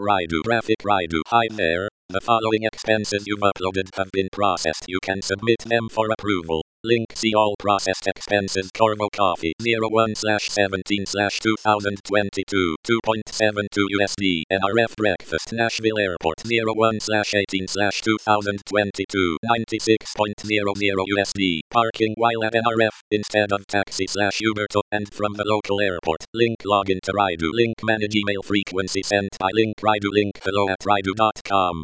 Raidu graphic Raidu. Hi there, the following expenses you've uploaded have been processed. You can submit them for approval. Link: see all processed expenses. Corvo Coffee 01/17/2022 $2.72 USD. NRF Breakfast Nashville Airport 01/18/2022 $96.00 USD. Parking while at NRF instead of taxi/Uber to and from the local airport. Link: login to Raidu. Link: manage email frequency sent by link Raidu. Link below at raidu.com.